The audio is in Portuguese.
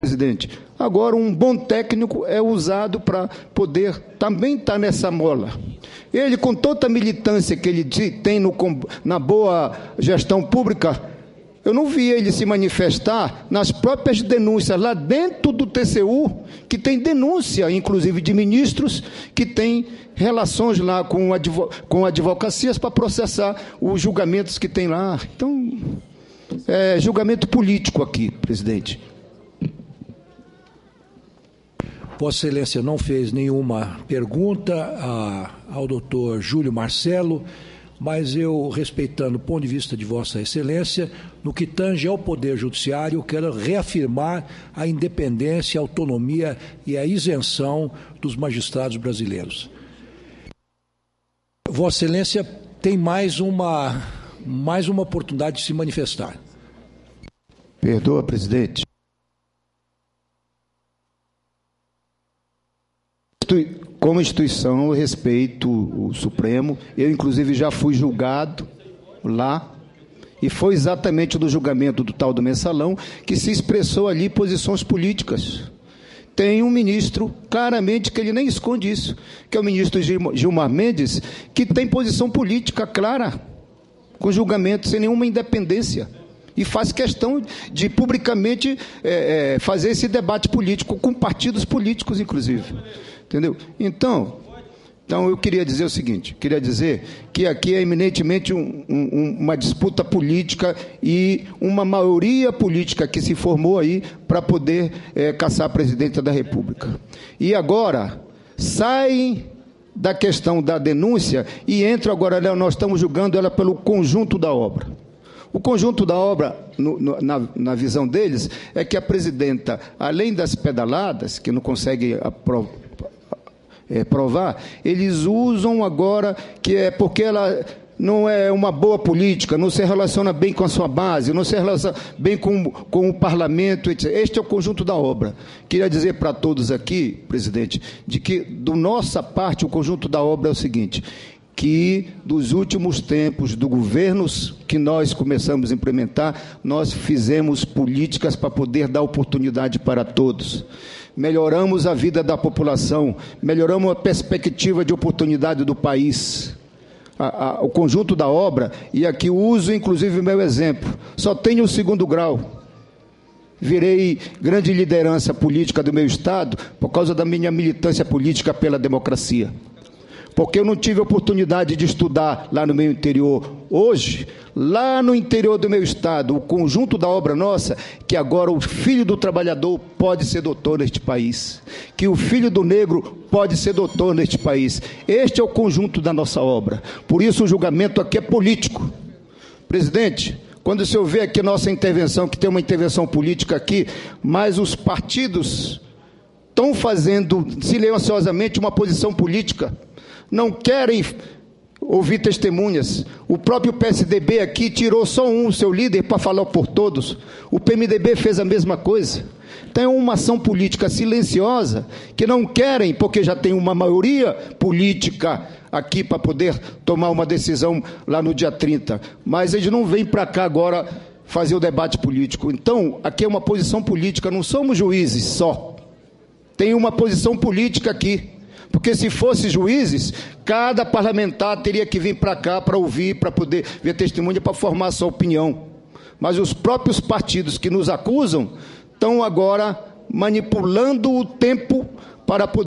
Presidente, agora um bom técnico é usado para poder também estar nessa mola. Ele, com toda a militância que ele tem na boa gestão pública, eu não vi ele se manifestar nas próprias denúncias lá dentro do TCU, que tem denúncia, inclusive, de ministros que têm relações lá com advocacias para processar os julgamentos que tem lá. Então, é julgamento político aqui, presidente. Vossa Excelência não fez nenhuma pergunta ao doutor Júlio Marcelo, mas eu, respeitando o ponto de vista de Vossa Excelência, no que tange ao Poder Judiciário, eu quero reafirmar a independência, a autonomia e a isenção dos magistrados brasileiros. Vossa Excelência tem mais uma oportunidade de se manifestar. Perdoa, presidente. Como instituição, eu respeito o Supremo. Eu, inclusive, já fui julgado lá, e foi exatamente do julgamento do tal do Mensalão que se expressou ali posições políticas. Tem um ministro, claramente, que ele nem esconde isso, que é o ministro Gilmar Mendes, que tem posição política clara, com julgamento sem nenhuma independência, e faz questão de publicamente fazer esse debate político, com partidos políticos, inclusive. Entendeu? Então eu queria dizer o seguinte, queria dizer que aqui é eminentemente uma disputa política e uma maioria política que se formou aí para poder caçar a presidenta da República. E agora saem da questão da denúncia e entram agora, nós estamos julgando ela pelo conjunto da obra. O conjunto da obra, na visão deles, é que a presidenta, além das pedaladas, que não consegue provar, eles usam agora que é porque ela não é uma boa política, não se relaciona bem com a sua base, não se relaciona bem com o parlamento, etc. Este é o conjunto da obra. Queria dizer para todos aqui, presidente, de que, do nossa parte, o conjunto da obra é o seguinte, que dos últimos tempos, do governos que nós começamos a implementar, nós fizemos políticas para poder dar oportunidade para todos. Melhoramos a vida da população, melhoramos a perspectiva de oportunidade do país. O conjunto da obra, e aqui uso inclusive o meu exemplo, só tenho o 2º grau. Virei grande liderança política do meu Estado por causa da minha militância política pela democracia. Porque eu não tive oportunidade de estudar lá no meu interior. Hoje, lá no interior do meu Estado, o conjunto da obra nossa, que agora o filho do trabalhador pode ser doutor neste país, que o filho do negro pode ser doutor neste país. Este é o conjunto da nossa obra. Por isso o julgamento aqui é político. Presidente, quando o senhor vê aqui a nossa intervenção, que tem uma intervenção política aqui, mas os partidos estão fazendo silenciosamente uma posição política, não querem ouvir testemunhas. O próprio PSDB aqui tirou só seu líder, para falar por todos. O PMDB fez a mesma coisa. Então é uma ação política silenciosa que não querem, porque já tem uma maioria política aqui para poder tomar uma decisão lá no dia 30. Mas eles não vêm para cá agora fazer o debate político. Então, aqui é uma posição política, não somos juízes só. Tem uma posição política aqui. Porque se fosse juízes, cada parlamentar teria que vir para cá para ouvir, para poder ver testemunha, para formar a sua opinião. Mas os próprios partidos que nos acusam estão agora manipulando o tempo para poder